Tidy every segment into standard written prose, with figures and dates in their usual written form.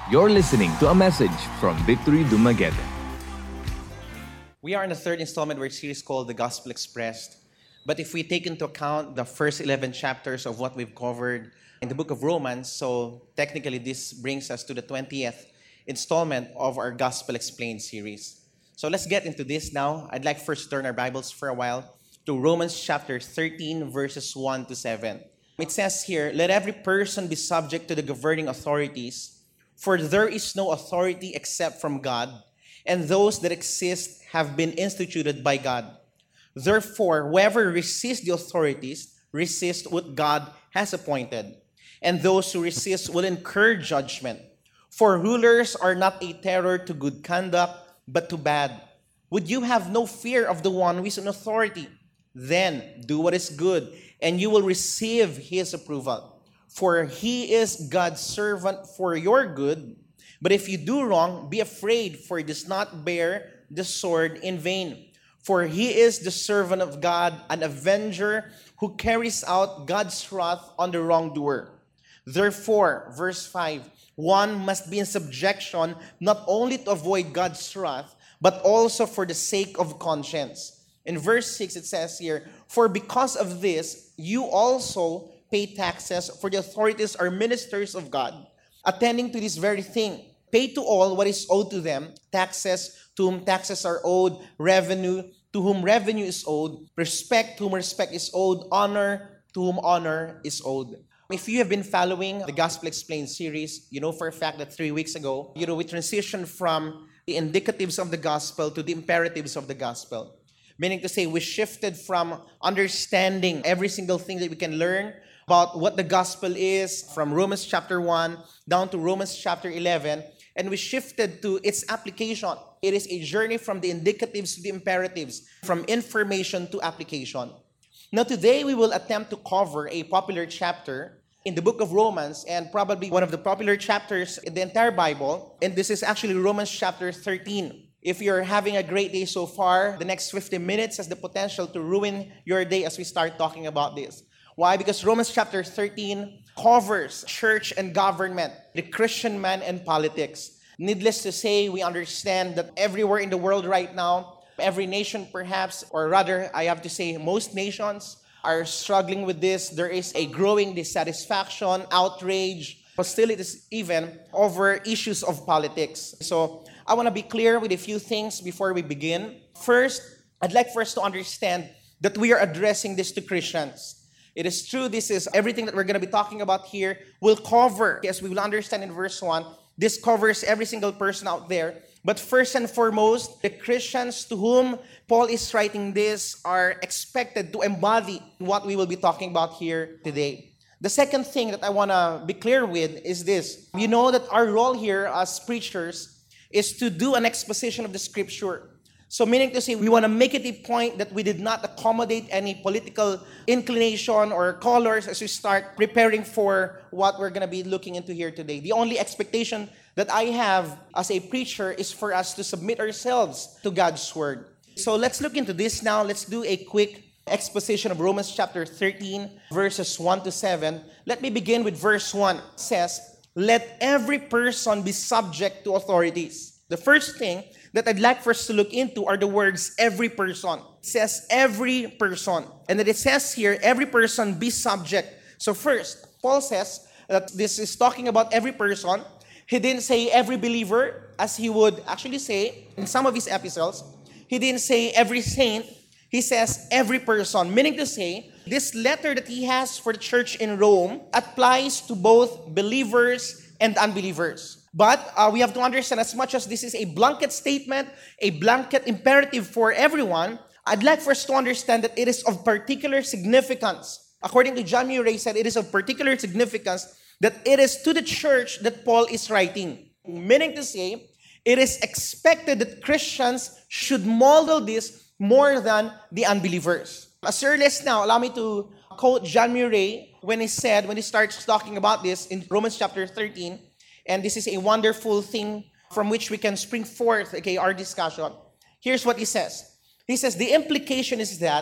You're listening to a message from Victory Dumaguete. We are in the third installment of our series called The Gospel Expressed. But if we take into account the first 11 chapters of what we've covered in the book of Romans, so technically this brings us to the 20th installment of our Gospel Explained series. So let's get into this now. I'd like first to turn our Bibles for a while to Romans chapter 13, verses 1 to 7. It says here, "Let every person be subject to the governing authorities, for there is no authority except from God, and those that exist have been instituted by God. Therefore, whoever resists the authorities resists what God has appointed, and those who resist will incur judgment. For rulers are not a terror to good conduct, but to bad. Would you have no fear of the one who is in authority? Then do what is good, and you will receive his approval. For he is God's servant for your good. But if you do wrong, be afraid, for he does not bear the sword in vain. For he is the servant of God, an avenger who carries out God's wrath on the wrongdoer. Therefore," verse 5, "one must be in subjection not only to avoid God's wrath, but also for the sake of conscience." In verse 6, it says here, "For because of this, you also pay taxes, for the authorities are ministers of God, attending to this very thing. Pay to all what is owed to them, taxes to whom taxes are owed, revenue to whom revenue is owed, respect to whom respect is owed, honor to whom honor is owed." If you have been following the Gospel Explained series, you know for a fact that 3 weeks ago, we transitioned from the indicatives of the gospel to the imperatives of the gospel. Meaning to say, we shifted from understanding every single thing that we can learn about what the gospel is from Romans chapter 1 down to Romans chapter 11, and we shifted to its application. It is a journey from the indicatives to the imperatives, from information to application. Now today we will attempt to cover a popular chapter in the book of Romans, and probably one of the popular chapters in the entire Bible, and this is actually Romans chapter 13. If you're having a great day so far, the next 50 minutes has the potential to ruin your day as we start talking about this. Why? Because Romans chapter 13 covers church and government, the Christian man and politics. Needless to say, we understand that everywhere in the world right now, every nation perhaps, or rather, I have to say most nations are struggling with this. There is a growing dissatisfaction, outrage, hostilities even over issues of politics. So I want to be clear with a few things before we begin. First, I'd like for us to understand that we are addressing this to Christians. It is true, this is everything that we're going to be talking about here will cover, as we will understand in verse 1, this covers every single person out there. But first and foremost, the Christians to whom Paul is writing this are expected to embody what we will be talking about here today. The second thing that I want to be clear with is this. You know that our role here as preachers is to do an exposition of the scripture. So meaning to say, we want to make it a point that we did not accommodate any political inclination or colors as we start preparing for what we're going to be looking into here today. The only expectation that I have as a preacher is for us to submit ourselves to God's word. So let's look into this now. Let's do a quick exposition of Romans chapter 13, verses 1 to 7. Let me begin with verse 1. It says, "Let every person be subject to authorities." The first thing that I'd like for us to look into are the words every person. It says every person. And that it says here, every person be subject. So first, Paul says that this is talking about every person. He didn't say every believer, as he would actually say in some of his epistles. He didn't say every saint. He says every person. Meaning to say, this letter that he has for the church in Rome applies to both believers and unbelievers. But we have to understand, as much as this is a blanket statement, a blanket imperative for everyone, I'd like for us to understand that it is of particular significance. According to John Murray said, it is of particular significance that it is to the church that Paul is writing. Meaning to say, it is expected that Christians should model this more than the unbelievers. As early as now, allow me to quote John Murray when he starts talking about this in Romans chapter 13, and this is a wonderful thing from which we can spring forth, our discussion. Here's what he says. He says, the implication is that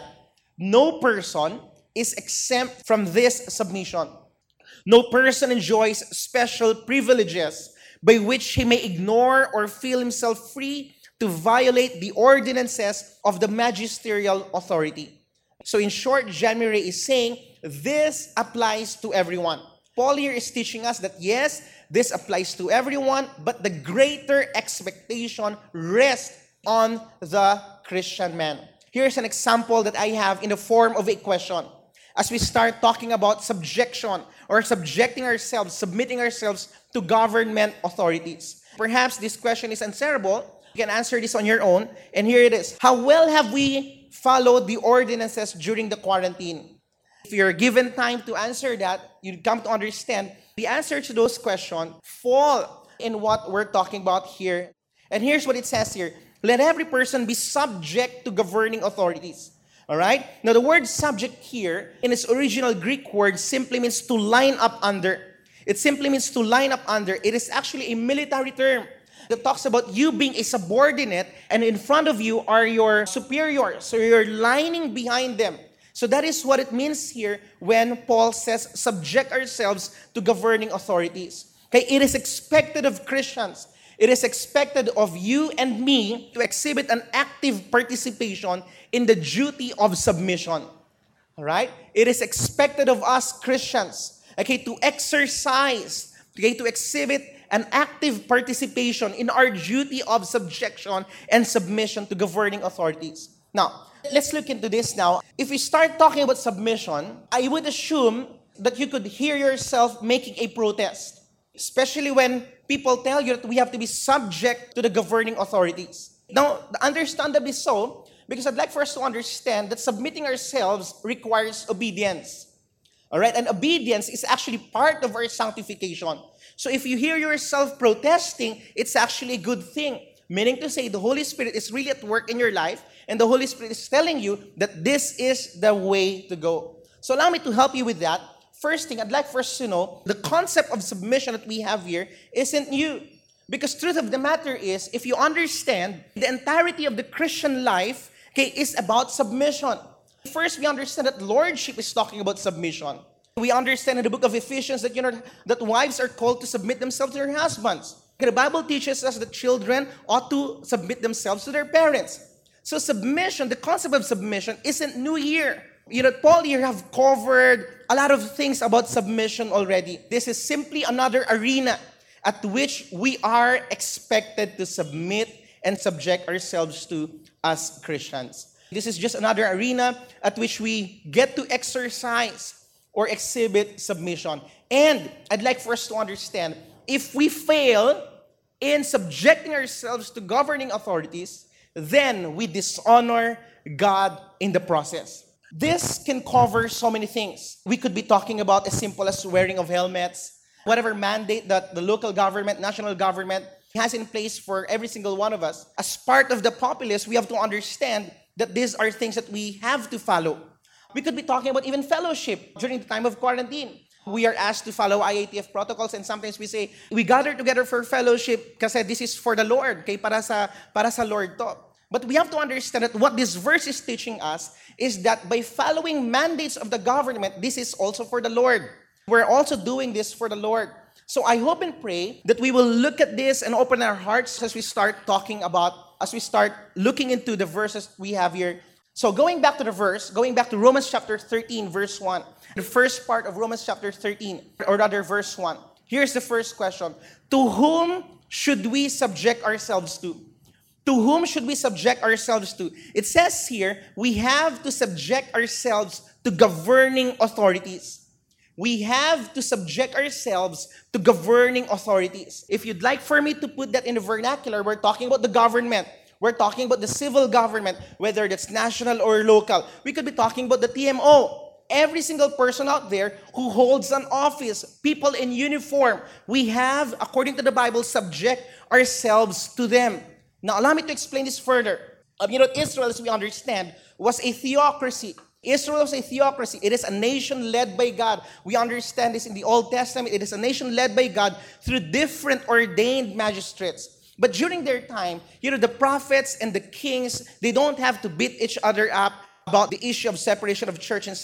no person is exempt from this submission. No person enjoys special privileges by which he may ignore or feel himself free to violate the ordinances of the magisterial authority. So in short, Jean Marie is saying this applies to everyone. Paul here is teaching us that yes, this applies to everyone, but the greater expectation rests on the Christian man. Here's an example that I have in the form of a question. As we start talking about subjection or subjecting ourselves, submitting ourselves to government authorities. Perhaps this question is answerable. You can answer this on your own. And here it is. How well have we followed the ordinances during the quarantine? If you're given time to answer that, you come to understand the answer to those questions fall in what we're talking about here. And here's what it says here. Let every person be subject to governing authorities. All right? Now, the word subject here, in its original Greek word, simply means to line up under. It simply means to line up under. It is actually a military term that talks about you being a subordinate, and in front of you are your superiors. So you're lining behind them. So that is what it means here when Paul says, subject ourselves to governing authorities. Okay? It is expected of Christians. It is expected of you and me to exhibit an active participation in the duty of submission. All right? It is expected of us Christians, okay, to exercise, okay, to exhibit an active participation in our duty of subjection and submission to governing authorities. Now, let's look into this now. If we start talking about submission, I would assume that you could hear yourself making a protest, especially when people tell you that we have to be subject to the governing authorities. Now, understandably so, because I'd like for us to understand that submitting ourselves requires obedience. All right? And obedience is actually part of our sanctification. So if you hear yourself protesting, it's actually a good thing. Meaning to say, the Holy Spirit is really at work in your life, and the Holy Spirit is telling you that this is the way to go. So allow me to help you with that. First thing, I'd like for us to know, the concept of submission that we have here isn't new. Because truth of the matter is, if you understand, the entirety of the Christian life, okay, is about submission. First, we understand that lordship is talking about submission. We understand in the book of Ephesians that, that wives are called to submit themselves to their husbands. Okay, the Bible teaches us that children ought to submit themselves to their parents. So submission, the concept of submission isn't new here. Paul here have covered a lot of things about submission already. This is simply another arena at which we are expected to submit and subject ourselves to as Christians. This is just another arena at which we get to exercise or exhibit submission. And I'd like for us to understand, if we fail in subjecting ourselves to governing authorities, then we dishonor God in the process. This can cover so many things. We could be talking about as simple as wearing of helmets, whatever mandate that the local government, national government has in place for every single one of us. As part of the populace, we have to understand that these are things that we have to follow. We could be talking about even fellowship during the time of quarantine. We are asked to follow IATF protocols, and sometimes we say, we gather together for fellowship kasi this is for the Lord, okay, para sa Lord to. But we have to understand that what this verse is teaching us is that by following mandates of the government, this is also for the Lord. We're also doing this for the Lord. So I hope and pray that we will look at this and open our hearts as we start looking into the verses we have here. So going back to the verse, going back to Romans chapter 13, verse 1, the first part of Romans chapter 13, or rather verse 1. Here's the first question. To whom should we subject ourselves to? To whom should we subject ourselves to? It says here, we have to subject ourselves to governing authorities. We have to subject ourselves to governing authorities. If you'd like for me to put that in the vernacular, we're talking about the government. We're talking about the civil government, whether that's national or local. We could be talking about the TMO. Every single person out there who holds an office, people in uniform, we have, according to the Bible, subject ourselves to them. Now, allow me to explain this further. Israel, as we understand, was a theocracy. Israel was a theocracy. It is a nation led by God. We understand this in the Old Testament. It is a nation led by God through different ordained magistrates. But during their time, the prophets and the kings, they don't have to beat each other up about the issue of separation of church and state.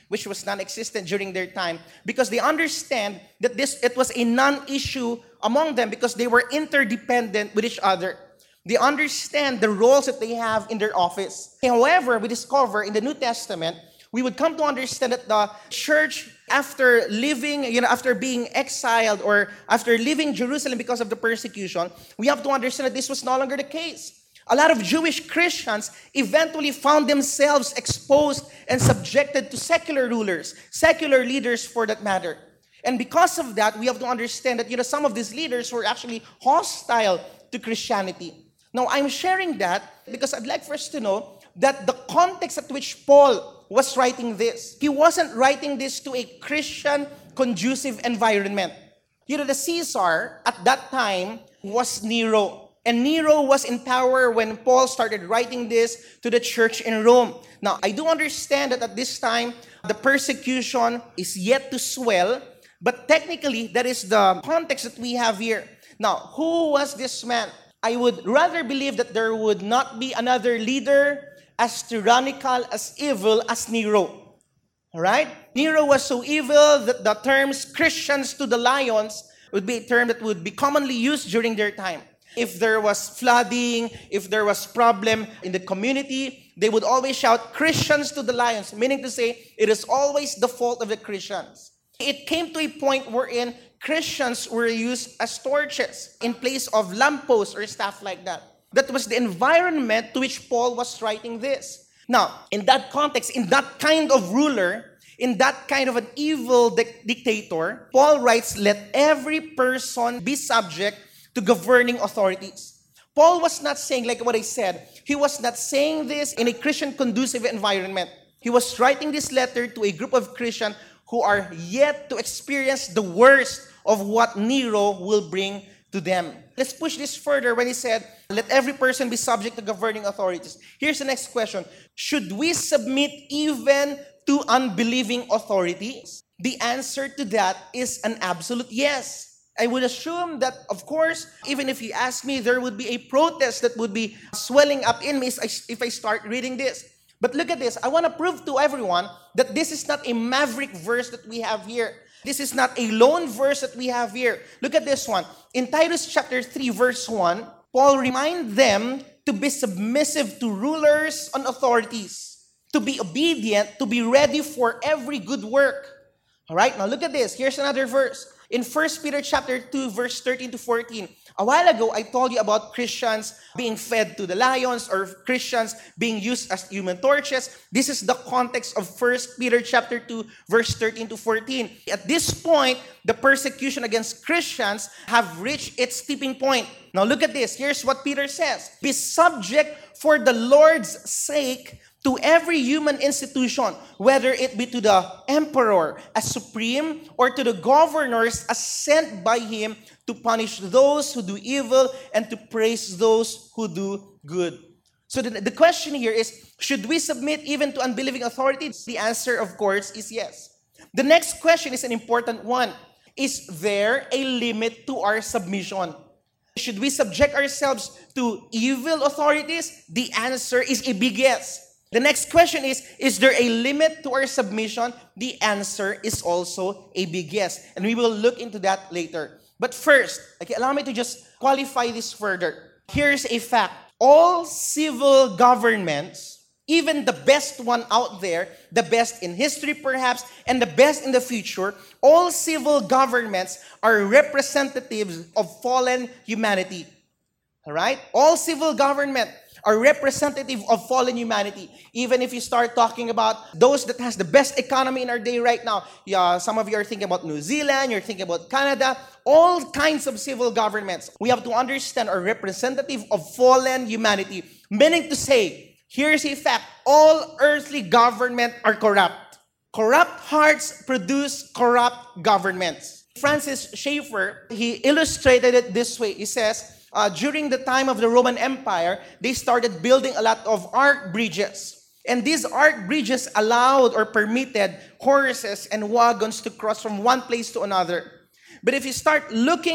which was non-existent during their time, because they understand that it was a non-issue among them because they were interdependent with each other. They understand the roles that they have in their office. However, we discover in the New Testament, we would come to understand that the church, after living, after being exiled or after leaving Jerusalem because of the persecution, we have to understand that this was no longer the case. A lot of Jewish Christians eventually found themselves exposed and subjected to secular rulers, secular leaders for that matter. And because of that, we have to understand that some of these leaders were actually hostile to Christianity. Now, I'm sharing that because I'd like for us to know that the context at which Paul was writing this, he wasn't writing this to a Christian conducive environment. The Caesar at that time was Nero. And Nero was in power when Paul started writing this to the church in Rome. Now, I do understand that at this time, the persecution is yet to swell, but technically, that is the context that we have here. Now, who was this man? I would rather believe that there would not be another leader as tyrannical, as evil as Nero. All right? Nero was so evil that the terms Christians to the lions would be a term that would be commonly used during their time. If there was flooding, if there was problem in the community, they would always shout Christians to the lions, meaning to say it is always the fault of the Christians. It came to a point wherein Christians were used as torches in place of lampposts or stuff like that. That was the environment to which Paul was writing this. Now, in that context, in that kind of ruler, in that kind of an evil dictator, Paul writes, let every person be subject to governing authorities. Paul was not saying, like what I said, he was not saying this in a Christian conducive environment. He was writing this letter to a group of Christians who are yet to experience the worst of what Nero will bring to them. Let's push this further when he said, let every person be subject to governing authorities. Here's the next question. Should we submit even to unbelieving authorities? The answer to that is an absolute yes. I would assume that, of course, even if you ask me, there would be a protest that would be swelling up in me if I start reading this. But look at this. I want to prove to everyone that this is not a maverick verse that we have here. This is not a lone verse that we have here. Look at this one. In Titus chapter 3, verse 1, Paul reminds them to be submissive to rulers and authorities, to be obedient, to be ready for every good work. All right, now look at this. Here's another verse. In 1 Peter chapter 2, verse 13 to 14, a while ago, I told you about Christians being fed to the lions or Christians being used as human torches. This is the context of 1 Peter chapter 2, verse 13 to 14. At this point, the persecution against Christians have reached its tipping point. Now look at this. Here's what Peter says. Be subject for the Lord's sake to every human institution, whether it be to the emperor as supreme or to the governors as sent by him to punish those who do evil and to praise those who do good. So the question here is, should we submit even to unbelieving authorities? The answer, of course, is yes. The next question is an important one. Is there a limit to our submission? Should we subject ourselves to evil authorities? The answer is a big yes. The next question is there a limit to our submission? The answer is also a big yes. And we will look into that later. But first, allow me to just qualify this further. Here's a fact. All civil governments, even the best one out there, the best in history perhaps, and the best in the future, all civil governments are representatives of fallen humanity. All right? All civil government are representative of fallen humanity. Even if you start talking about those that has the best economy in our day right now, some of you are thinking about New Zealand, you're thinking about Canada, all kinds of civil governments. We have to understand are representative of fallen humanity. Meaning to say, here's a fact, all earthly government are corrupt. Corrupt hearts produce corrupt governments. Francis Schaeffer, he illustrated it this way. He says, during the time of the Roman Empire, they started building a lot of arch bridges. And these arch bridges allowed or permitted horses and wagons to cross from one place to another. But if you start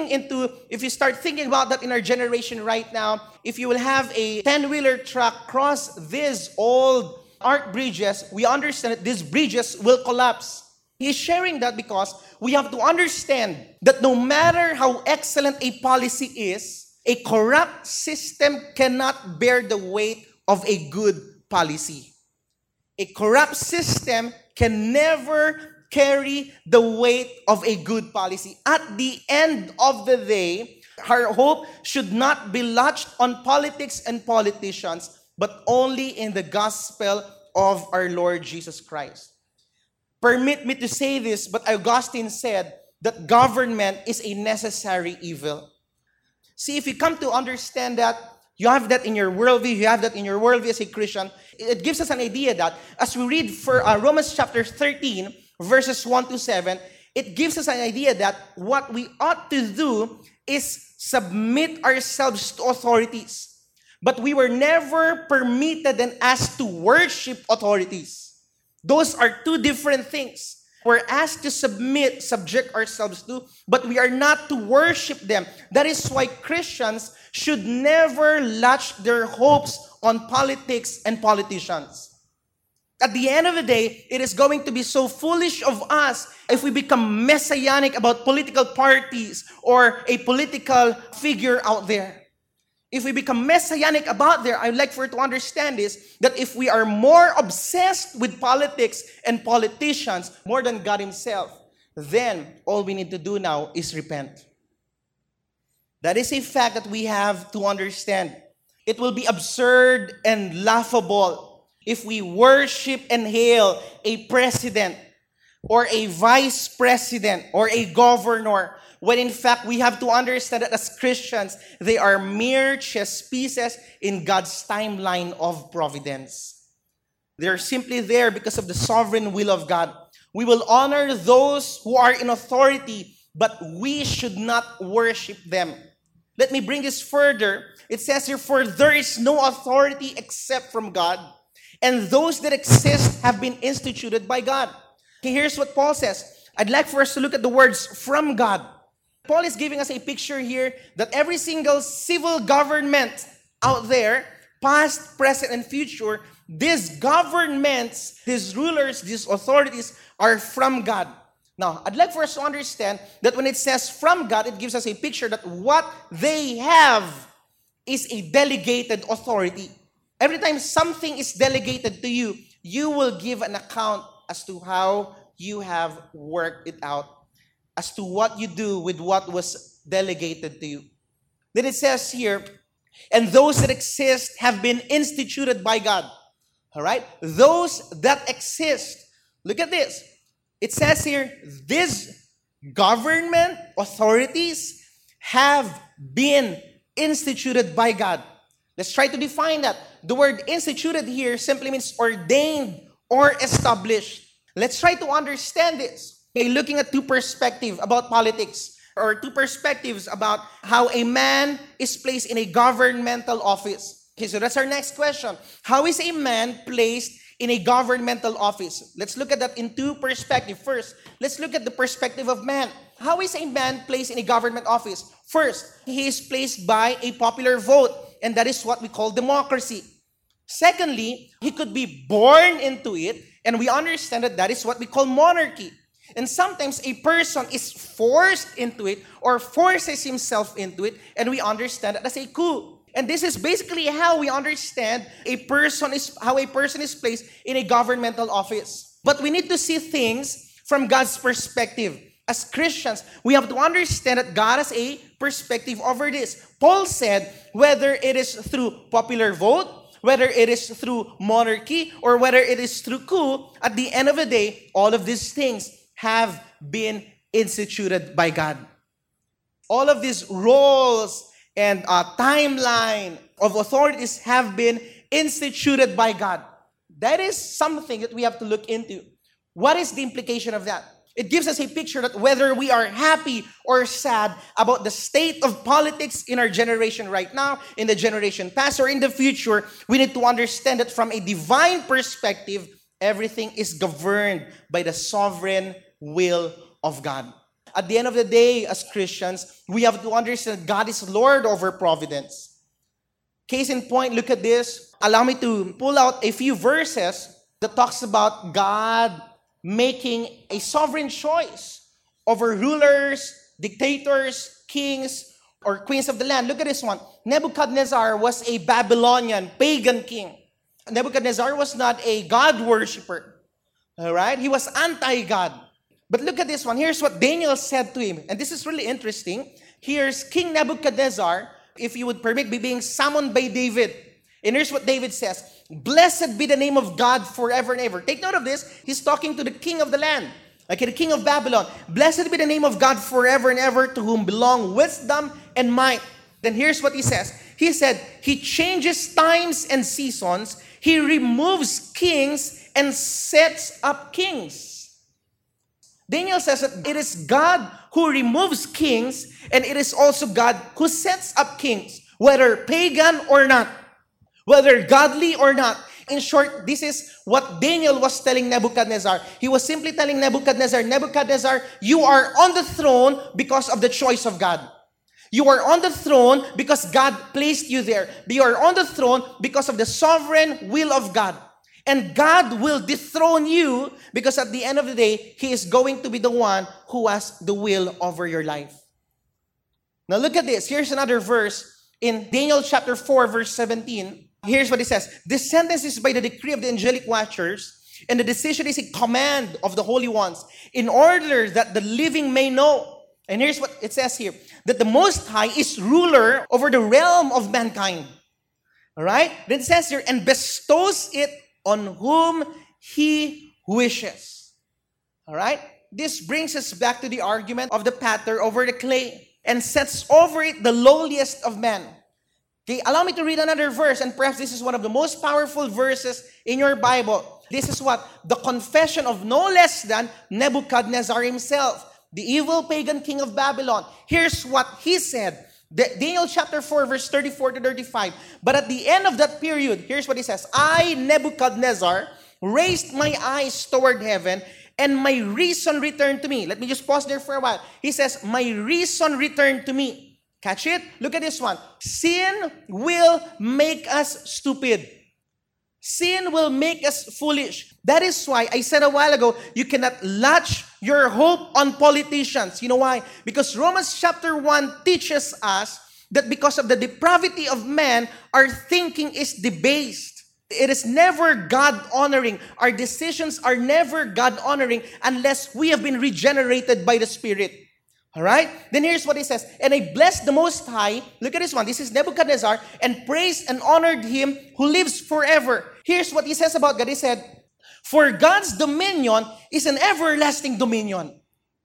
thinking about that in our generation right now, if you will have a 10-wheeler truck cross these old arc bridges, we understand that these bridges will collapse. He's sharing that because we have to understand that no matter how excellent a policy is, a corrupt system cannot bear the weight of a good policy. A corrupt system can never carry the weight of a good policy. At the end of the day, our hope should not be lodged on politics and politicians, but only in the gospel of our Lord Jesus Christ. Permit me to say this, but Augustine said that government is a necessary evil. See, if you come to understand that, you have that in your worldview, as a Christian, it gives us an idea that as we read for Romans chapter 13, verses 1 to 7, it gives us an idea that what we ought to do is submit ourselves to authorities. But we were never permitted and asked to worship authorities. Those are two different things. We're asked to subject ourselves to, but we are not to worship them. That is why Christians should never latch their hopes on politics and politicians. At the end of the day, it is going to be so foolish of us if we become messianic about political parties or a political figure out there. If we become messianic about there, I'd like for you to understand this, that if we are more obsessed with politics and politicians more than God Himself, then all we need to do now is repent. That is a fact that we have to understand. It will be absurd and laughable if we worship and hail a president or a vice president or a governor, when in fact we have to understand that as Christians, they are mere chess pieces in God's timeline of providence. They're simply there because of the sovereign will of God. We will honor those who are in authority, but we should not worship them. Let me bring this further. It says here, for there is no authority except from God, and those that exist have been instituted by God. Okay, here's what Paul says. I'd like for us to look at the words from God. Paul is giving us a picture here that every single civil government out there, past, present, and future, these governments, these rulers, these authorities are from God. Now, I'd like for us to understand that when it says from God, it gives us a picture that what they have is a delegated authority. Every time something is delegated to you, you will give an account as to how you have worked it out, as to what you do with what was delegated to you. Then it says here, and those that exist have been instituted by God. All right? Those that exist. Look at this. It says here, these government authorities have been instituted by God. Let's try to define that. The word instituted here simply means ordained or established. Let's try to understand this. Okay, looking at two perspectives about politics, or two perspectives about how a man is placed in a governmental office. Okay, so that's our next question. How is a man placed in a governmental office? Let's look at that in two perspectives. First, let's look at the perspective of man. How is a man placed in a government office? First, he is placed by a popular vote, and that is what we call democracy. Secondly, he could be born into it, and we understand that that is what we call monarchy. And sometimes a person is forced into it or forces himself into it, and we understand that as a coup. And this is basically how we understand how a person is placed in a governmental office. But we need to see things from God's perspective. As Christians, we have to understand that God has a perspective over this. Paul said, whether it is through popular vote, whether it is through monarchy, or whether it is through coup, at the end of the day, all of these things have been instituted by God. All of these roles and timeline of authorities have been instituted by God. That is something that we have to look into. What is the implication of that? It gives us a picture that whether we are happy or sad about the state of politics in our generation right now, in the generation past, or in the future, we need to understand that from a divine perspective, everything is governed by the sovereign will of God. At the end of the day, as Christians, we have to understand that God is Lord over providence. Case in point, look at this. Allow me to pull out a few verses that talks about God making a sovereign choice over rulers, dictators, kings, or queens of the land. Look at this one. Nebuchadnezzar was a Babylonian pagan king. Nebuchadnezzar was not a God worshiper. All right? He was anti-God. But look at this one. Here's what Daniel said to him. And this is really interesting. Here's King Nebuchadnezzar, if you would permit me, being summoned by David. And here's what David says. Blessed be the name of God forever and ever. Take note of this. He's talking to the king of the land. Okay, the king of Babylon. Blessed be the name of God forever and ever, to whom belong wisdom and might. Then here's what he says. He said, he changes times and seasons. He removes kings and sets up kings. Daniel says that it is God who removes kings, and it is also God who sets up kings, whether pagan or not, whether godly or not. In short, this is what Daniel was telling Nebuchadnezzar. He was simply telling Nebuchadnezzar, Nebuchadnezzar, you are on the throne because of the choice of God. You are on the throne because God placed you there. You are on the throne because of the sovereign will of God. And God will dethrone you because at the end of the day, He is going to be the one who has the will over your life. Now look at this. Here's another verse in Daniel chapter 4, verse 17. Here's what it says. This sentence is by the decree of the angelic watchers, and the decision is a command of the holy ones, in order that the living may know. And here's what it says here. That the Most High is ruler over the realm of mankind. All right? Then it says here, and bestows it on whom He wishes. All right? This brings us back to the argument of the potter over the clay, and sets over it the lowliest of men. Okay, allow me to read another verse, and perhaps this is one of the most powerful verses in your Bible. This is what? The confession of no less than Nebuchadnezzar himself, the evil pagan king of Babylon. Here's what he said. Daniel chapter 4, verse 34 to 35. But at the end of that period, here's what he says. I, Nebuchadnezzar, raised my eyes toward heaven, and my reason returned to me. Let me just pause there for a while. He says, my reason returned to me. Catch it? Look at this one. Sin will make us stupid. Sin will make us foolish. That is why I said a while ago, you cannot latch your hope on politicians. You know why? Because Romans chapter 1 teaches us that because of the depravity of man, our thinking is debased. It is never God-honoring. Our decisions are never God-honoring unless we have been regenerated by the Spirit. All right? Then here's what he says. And I blessed the Most High. Look at this one. This is Nebuchadnezzar. And praised and honored Him who lives forever. Here's what he says about God. He said, for God's dominion is an everlasting dominion.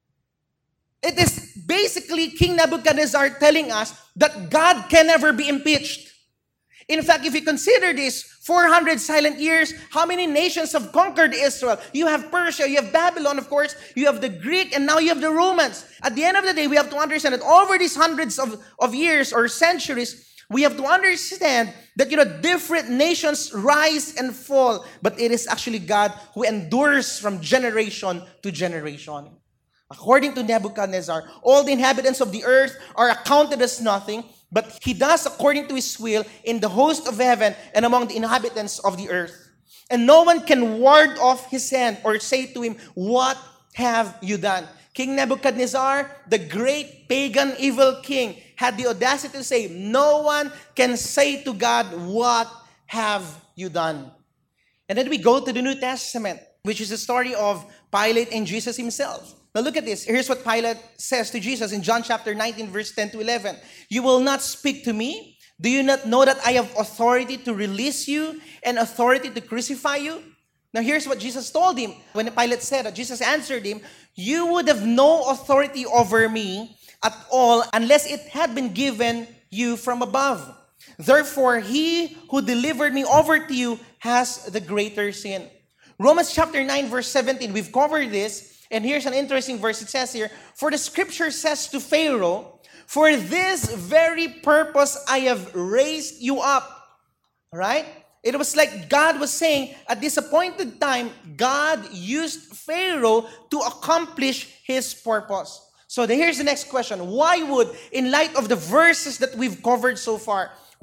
It is basically King Nebuchadnezzar telling us that God can never be impeached. In fact, if you consider this 400 silent years, how many nations have conquered Israel? You have Persia, you have Babylon, of course, you have the Greek, and now you have the Romans. At the end of the day, we have to understand that over these hundreds of years or centuries, we have to understand that, different nations rise and fall, but it is actually God who endures from generation to generation. According to Nebuchadnezzar, all the inhabitants of the earth are accounted as nothing, but he does according to his will in the host of heaven and among the inhabitants of the earth. And no one can ward off his hand or say to him, what have you done? King Nebuchadnezzar, the great pagan evil king, had the audacity to say, no one can say to God, what have you done? And then we go to the New Testament, which is the story of Pilate and Jesus himself. Now look at this. Here's what Pilate says to Jesus in John chapter 19, verse 10 to 11. You will not speak to me? Do you not know that I have authority to release you and authority to crucify you? Now here's what Jesus told him. When Pilate said that, Jesus answered him, you would have no authority over me at all unless it had been given you from above. Therefore, he who delivered me over to you has the greater sin. Romans chapter 9, verse 17, we've covered this. And here's an interesting verse. It says here, for the scripture says to Pharaoh, for this very purpose I have raised you up. All right? It was like God was saying, at this appointed time, God used Pharaoh to accomplish his purpose. So here's the next question. Why would, in light of the verses that we've covered so far,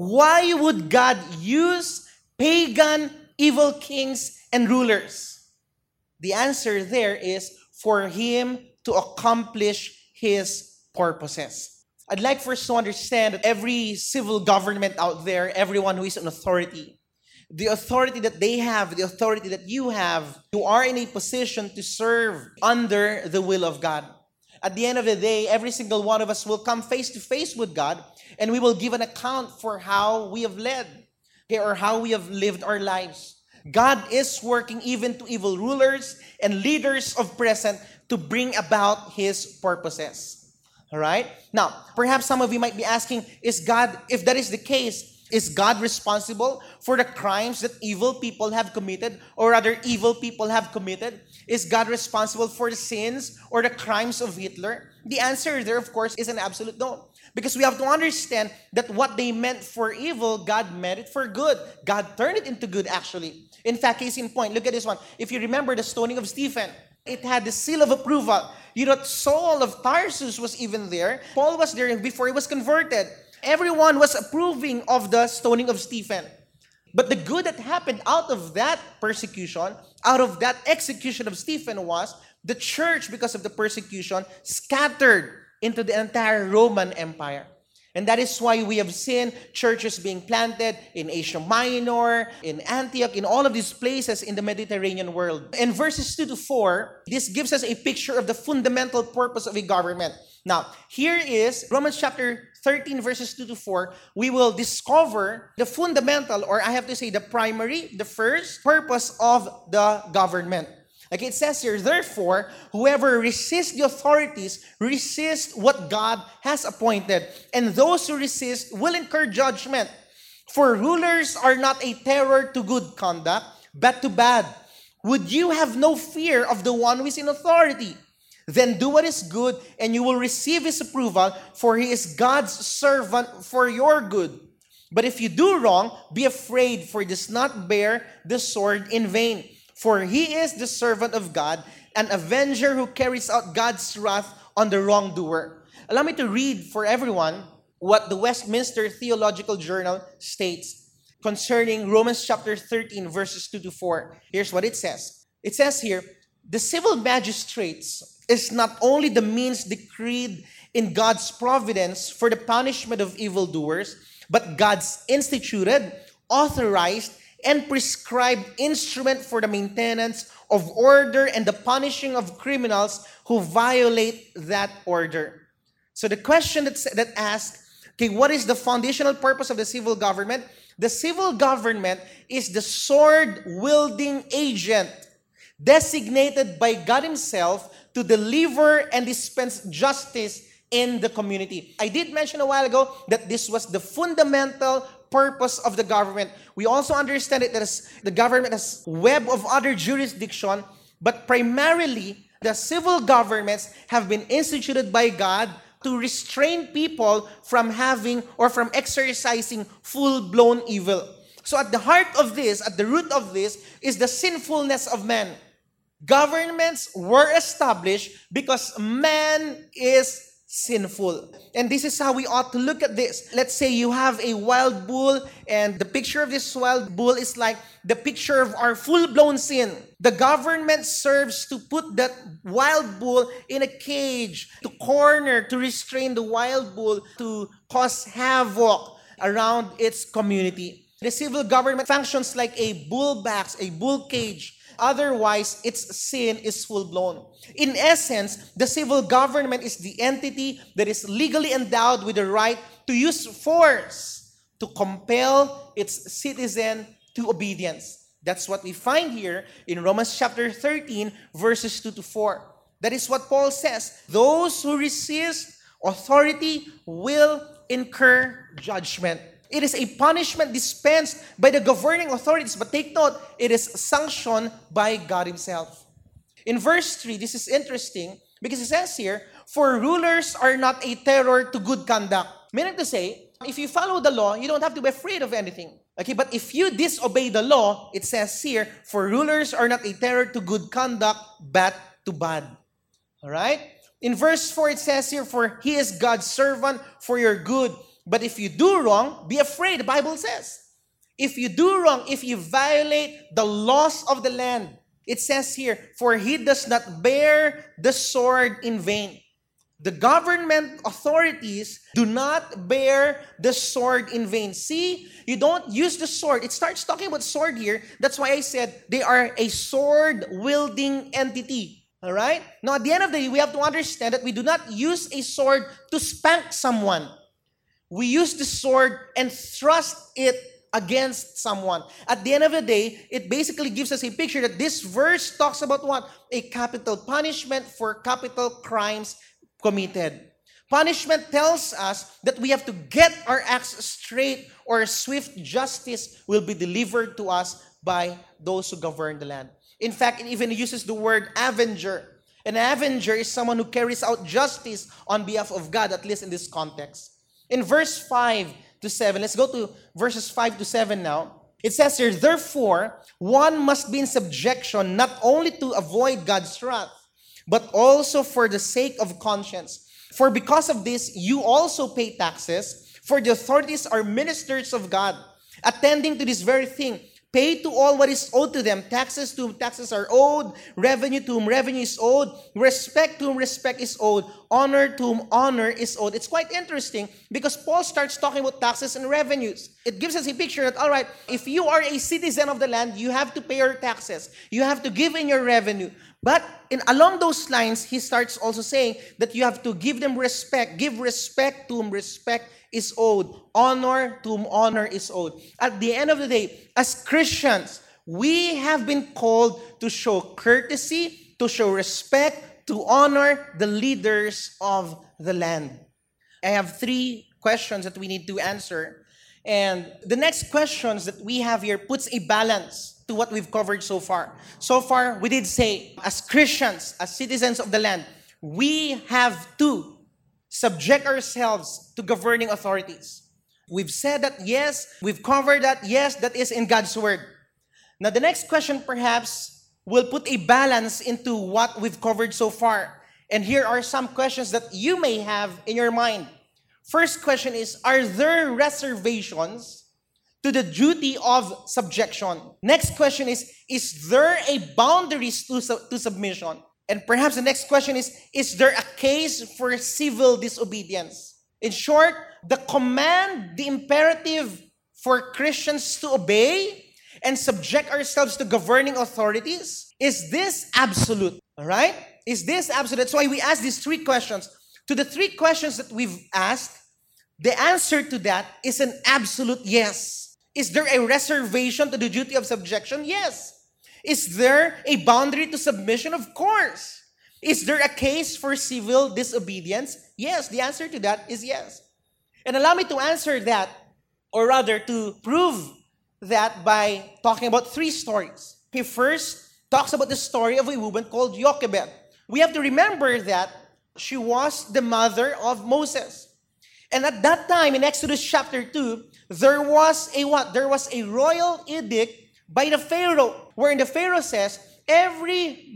Why would God use pagan evil kings and rulers? The answer there is for Him to accomplish His purposes. I'd like first to understand that every civil government out there, everyone who is an authority, the authority that they have, the authority that you have, you are in a position to serve under the will of God. At the end of the day, every single one of us will come face to face with God, and we will give an account for how we have led, okay, or how we have lived our lives. God is working even to evil rulers and leaders of present to bring about His purposes. All right? Now, perhaps some of you might be asking, is God, if that is the case, is God responsible for the crimes that evil people have committed, or rather evil people have committed? Is God responsible for the sins or the crimes of Hitler? The answer there, of course, is an absolute no. Because we have to understand that what they meant for evil, God meant it for good. God turned it into good, actually. In fact, case in point, look at this one. If you remember the stoning of Stephen, it had the seal of approval. You know, Saul of Tarsus was even there. Paul was there before he was converted. Everyone was approving of the stoning of Stephen. But the good that happened out of that persecution, out of that execution of Stephen, was the church, because of the persecution, scattered into the entire Roman Empire. And that is why we have seen churches being planted in Asia Minor, in Antioch, in all of these places in the Mediterranean world. In verses 2 to 4, this gives us a picture of the fundamental purpose of a government. Now, here is Romans chapter 13, verses 2 to 4. We will discover the fundamental, or I have to say the primary, the first purpose of the government. Like it says here, therefore, whoever resists the authorities resists what God has appointed, and those who resist will incur judgment. For rulers are not a terror to good conduct, but to bad. Would you have no fear of the one who is in authority? Then do what is good, and you will receive his approval, for he is God's servant for your good. But if you do wrong, be afraid, for he does not bear the sword in vain. For he is the servant of God, an avenger who carries out God's wrath on the wrongdoer. Allow me to read for everyone what the Westminster Theological Journal states concerning Romans chapter 13, verses 2 to 4. Here's what it says. It says here, the civil magistrates is not only the means decreed in God's providence for the punishment of evildoers, but God's instituted, authorized, and prescribed instrument for the maintenance of order and the punishing of criminals who violate that order. So the question that asks, okay, what is the foundational purpose of the civil government? The civil government is the sword-wielding agent designated by God Himself to deliver and dispense justice in the community. I did mention a while ago that this was the fundamental purpose of the government. We also understand it that the government has a web of other jurisdiction, but primarily the civil governments have been instituted by God to restrain people from having or from exercising full-blown evil. So at the heart of this, at the root of this, is the sinfulness of man. Governments were established because man is sinful. And this is how we ought to look at this. Let's say you have a wild bull, and the picture of this wild bull is like the picture of our full-blown sin. The government serves to put that wild bull in a cage, to corner, to restrain the wild bull, to cause havoc around its community. The civil government functions like a bull box, a bull cage. Otherwise, its sin is full-blown. In essence, the civil government is the entity that is legally endowed with the right to use force to compel its citizen to obedience. That's what we find here in Romans chapter 13, verses 2 to 4. That is what Paul says. Those who resist authority will incur judgment. It is a punishment dispensed by the governing authorities. But take note, it is sanctioned by God Himself. In verse 3, this is interesting because it says here, for rulers are not a terror to good conduct. Meaning to say, if you follow the law, you don't have to be afraid of anything. Okay, but if you disobey the law, it says here, for rulers are not a terror to good conduct, but to bad. All right? In verse 4, it says here, for he is God's servant for your good. But if you do wrong, be afraid, the Bible says. If you do wrong, if you violate the laws of the land, it says here, for he does not bear the sword in vain. The government authorities do not bear the sword in vain. See, you don't use the sword. It starts talking about sword here. That's why I said they are a sword-wielding entity. All right? Now, at the end of the day, we have to understand that we do not use a sword to spank someone. We use the sword and thrust it against someone. At the end of the day, it basically gives us a picture that this verse talks about what? A capital punishment for capital crimes committed. Punishment tells us that we have to get our acts straight, or swift justice will be delivered to us by those who govern the land. In fact, it even uses the word avenger. An avenger is someone who carries out justice on behalf of God, at least in this context. In verse 5 to 7, let's go to verses 5 to 7 now. It says here, therefore, one must be in subjection not only to avoid God's wrath, but also for the sake of conscience. For because of this, you also pay taxes, for the authorities are ministers of God, attending to this very thing. Pay to all what is owed to them. Taxes to whom taxes are owed. Revenue to whom revenue is owed. Respect to whom respect is owed. Honor to whom honor is owed. It's quite interesting because Paul starts talking about taxes and revenues. It gives us a picture that, all right, if you are a citizen of the land, you have to pay your taxes. You have to give in your revenue. But along those lines, he starts also saying that you have to give them respect. Give respect to whom respect is owed. Honor to whom honor is owed. At the end of the day, as Christians, we have been called to show courtesy, to show respect, to honor the leaders of the land. I have 3 questions that we need to answer. And the next questions that we have here puts a balance to what we've covered so far. So far, we did say, as Christians, as citizens of the land, we have to subject ourselves to governing authorities. We've said that, yes. We've covered that, yes, that is in God's word. Now, the next question perhaps will put a balance into what we've covered so far. And here are some questions that you may have in your mind. First question is, are there reservations to the duty of subjection? Next question is there a boundaries to submission? And perhaps the next question is there a case for civil disobedience? In short, the command, the imperative for Christians to obey and subject ourselves to governing authorities, is this absolute? All right? Is this absolute? That's why we ask these 3 questions. To the 3 questions that we've asked, the answer to that is an absolute yes. Is there a reservation to the duty of subjection? Yes. Is there a boundary to submission? Of course. Is there a case for civil disobedience? Yes. The answer to that is yes. And allow me to answer that, or rather to prove that by talking about 3 stories. He first talks about the story of a woman called Jochebed. We have to remember that she was the mother of Moses. And at that time, in Exodus chapter 2, there was a what? There was a royal edict by the Pharaoh, wherein the Pharaoh says, every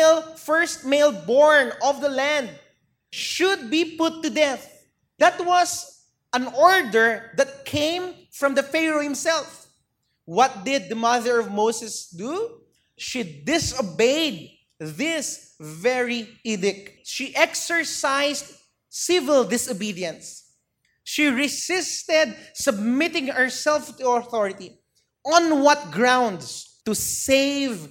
first male born of the land should be put to death. That was an order that came from the Pharaoh himself. What did the mother of Moses do? She disobeyed this very edict. She exercised civil disobedience. She resisted submitting herself to authority. On what grounds? To save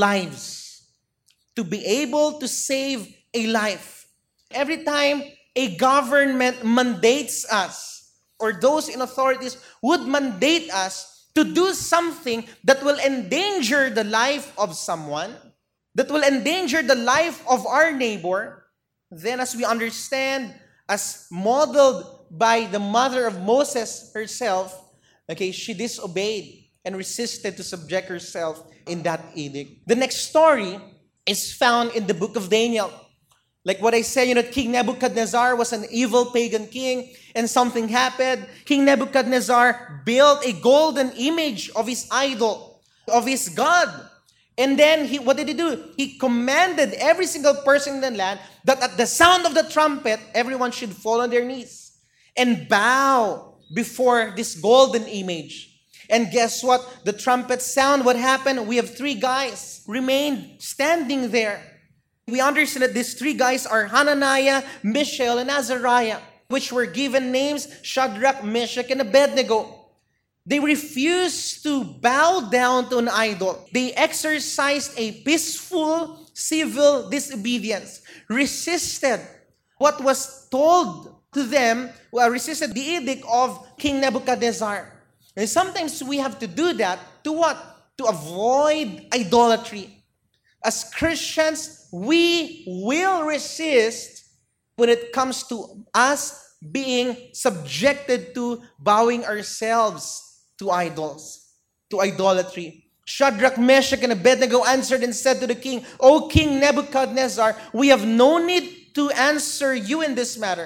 lives. To be able to save a life. Every time a government mandates us, or those in authorities would mandate us to do something that will endanger the life of someone, that will endanger the life of our neighbor, then as we understand, as modeled by the mother of Moses herself, okay, she disobeyed and resisted to subject herself in that edict. The next story is found in the book of Daniel. Like what I said, King Nebuchadnezzar was an evil pagan king, and something happened. King Nebuchadnezzar built a golden image of his idol, of his god. And then what did he do? He commanded every single person in the land that at the sound of the trumpet, everyone should fall on their knees. and bow before this golden image. And guess what? The trumpet sound, what happened? We have three guys remained standing there. We understand that these three guys are Hananiah, Mishael, and Azariah, which were given names Shadrach, Meshach, and Abednego. They refused to bow down to an idol. They exercised a peaceful civil disobedience, resisted what was told to them, resisted the edict of King Nebuchadnezzar. And sometimes we have to do that to what? To avoid idolatry. As Christians, we will resist when it comes to us being subjected to bowing ourselves to idols, to idolatry. Shadrach, Meshach, and Abednego answered and said to the king, O King Nebuchadnezzar, we have no need to answer you in this matter.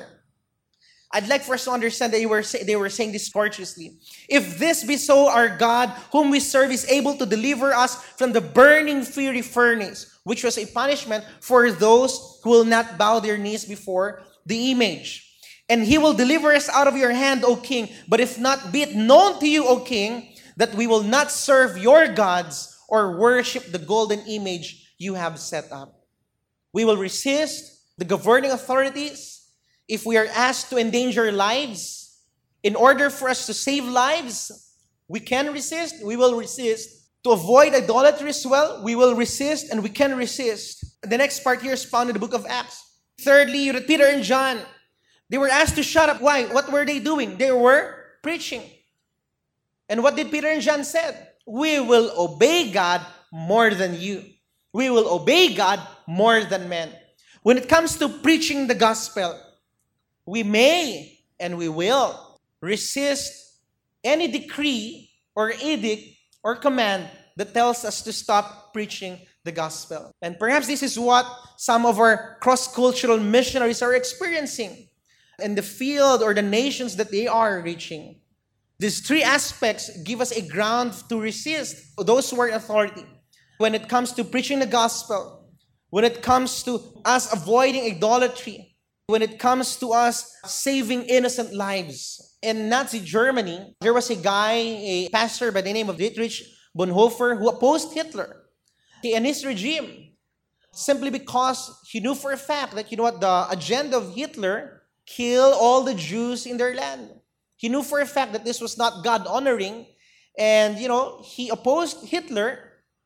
I'd like for us to understand that they were saying this courteously. If this be so, our God, whom we serve, is able to deliver us from the burning fiery furnace, which was a punishment for those who will not bow their knees before the image. And he will deliver us out of your hand, O king. But if not, be it known to you, O king, that we will not serve your gods or worship the golden image you have set up. We will resist the governing authorities. If we are asked to endanger lives, in order for us to save lives, we can resist, we will resist. To avoid idolatry as well, we will resist and we can resist. The next part here is found in the book of Acts. Thirdly, Peter and John, they were asked to shut up. Why? What were they doing? They were preaching. And what did Peter and John said? We will obey God more than you. We will obey God more than men. When it comes to preaching the gospel, we may and we will resist any decree or edict or command that tells us to stop preaching the gospel. And perhaps this is what some of our cross-cultural missionaries are experiencing in the field or the nations that they are reaching. These three aspects give us a ground to resist those who are in authority. When it comes to preaching the gospel, when it comes to us avoiding idolatry, when it comes to us saving innocent lives. In Nazi Germany, there was a guy, a pastor by the name of Dietrich Bonhoeffer, who opposed Hitler and his regime simply because he knew for a fact that, the agenda of Hitler, kill all the Jews in their land. He knew for a fact that this was not God-honoring, and, he opposed Hitler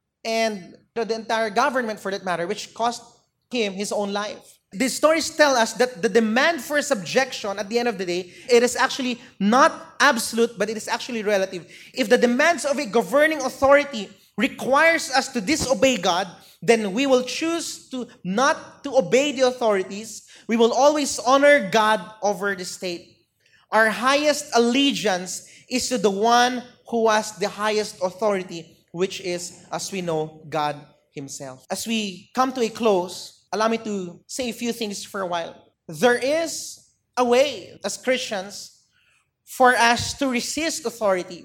and the entire government for that matter, which cost him his own life. These stories tell us that the demand for subjection at the end of the day, it is actually not absolute, but it is actually relative. If the demands of a governing authority requires us to disobey God, then we will choose to not to obey the authorities. We will always honor God over the state. Our highest allegiance is to the one who has the highest authority, which is, as we know, God Himself. As we come to a close, allow me to say a few things for a while. There is a way as Christians for us to resist authority.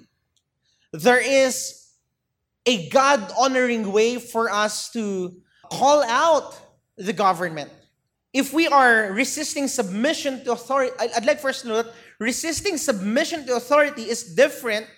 There is a God-honoring way for us to call out the government. If we are resisting submission to authority, I'd like first to note, resisting submission to authority is different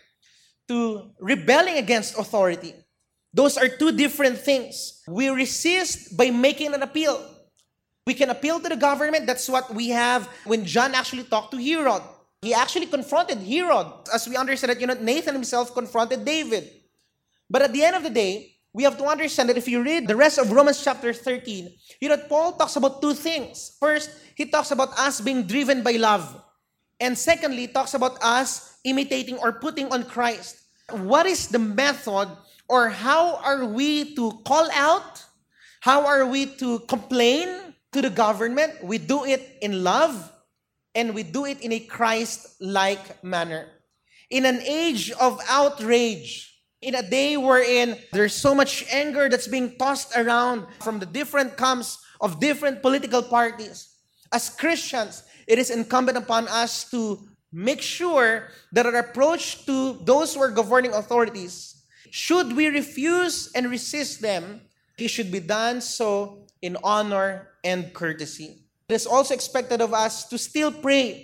to rebelling against authority. Those are two different things. We resist by making an appeal. We can appeal to the government. That's what we have when John actually talked to Herod. He actually confronted Herod. As we understand that, Nathan himself confronted David. But at the end of the day, we have to understand that if you read the rest of Romans chapter 13, Paul talks about two things. First, he talks about us being driven by love. And secondly, he talks about us imitating or putting on Christ. What is the method, or how are we to call out? How are we to complain to the government? We do it in love, and we do it in a Christ-like manner. In an age of outrage, in a day wherein there's so much anger that's being tossed around from the different camps of different political parties, as Christians, it is incumbent upon us to make sure that our approach to those who are governing authorities, should we refuse and resist them, it should be done so in honor and courtesy. It is also expected of us to still pray.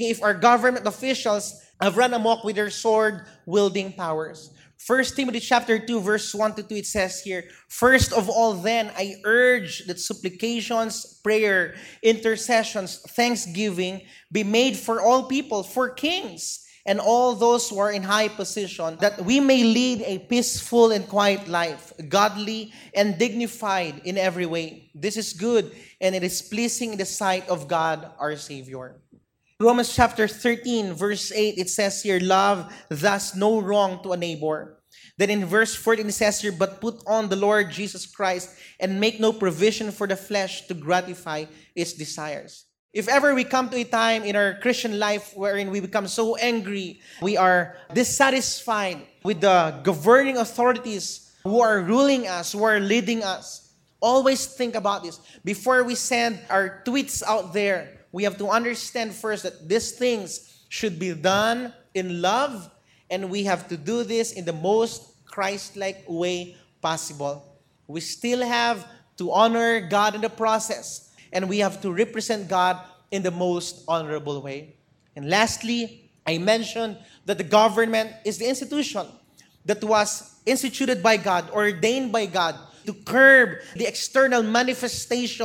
if our government officials have run amok with their sword-wielding powers. 1 Timothy chapter 2, verse 1 to 2, it says here, "First of all then, I urge that supplications, prayer, intercessions, thanksgiving be made for all people, for kings, and all those who are in high position, that we may lead a peaceful and quiet life, godly and dignified in every way. This is good, and it is pleasing in the sight of God our Savior." Romans chapter 13, verse 8, it says here, "Love thus no wrong to a neighbor." Then in verse 14, it says here, "But put on the Lord Jesus Christ and make no provision for the flesh to gratify its desires." If ever we come to a time in our Christian life wherein we become so angry, we are dissatisfied with the governing authorities who are ruling us, who are leading us, always think about this. Before we send our tweets out there, we have to understand first that these things should be done in love, and we have to do this in the most Christ-like way possible. We still have to honor God in the process, and we have to represent God in the most honorable way. And lastly, I mentioned that the government is the institution that was instituted by God, ordained by God, to curb the external manifestation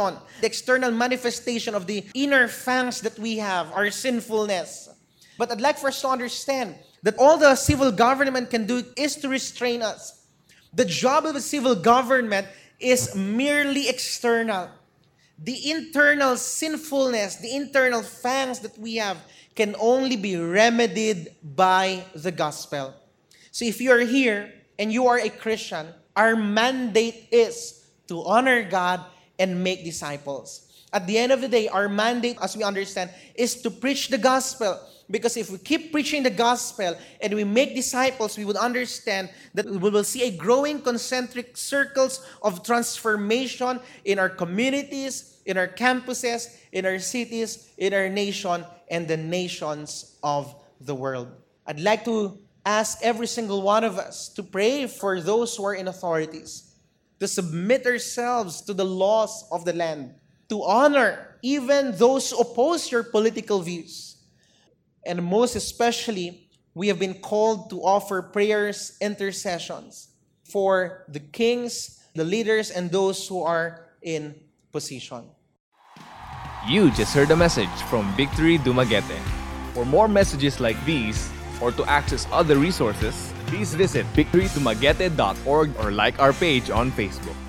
of the inner fangs that we have, our sinfulness. But I'd like for us to understand that all the civil government can do is to restrain us. The job of a civil government is merely external. The internal sinfulness, the internal fangs that we have can only be remedied by the gospel. So if you are here and you are a Christian, our mandate is to honor God and make disciples. At the end of the day, our mandate, as we understand, is to preach the gospel. Because if we keep preaching the gospel and we make disciples, we would understand that we will see a growing concentric circles of transformation in our communities, in our campuses, in our cities, in our nation, and the nations of the world. I'd like to ask every single one of us to pray for those who are in authorities, to submit ourselves to the laws of the land, to honor even those who oppose your political views. And most especially, we have been called to offer prayers, intercessions for the kings, the leaders, and those who are in position. You just heard a message from Victory Dumaguete. For more messages like these, or to access other resources, please visit victorydumaguete.org or like our page on Facebook.